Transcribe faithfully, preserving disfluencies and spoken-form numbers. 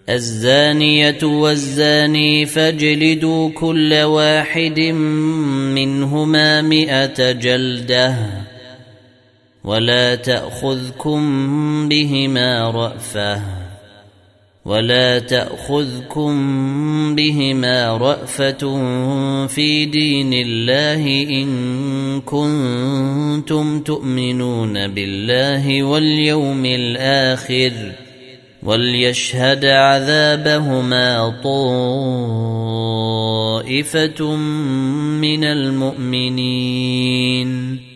الزانية والزاني فاجلدوا كل واحد منهما مئة جلدة ولا تأخذكم بهما رأفة ولا تأخذكم بهما رأفة في دين الله إن كنتم تؤمنون بالله واليوم الآخر وليشهد عذابهما طائفة من المؤمنين.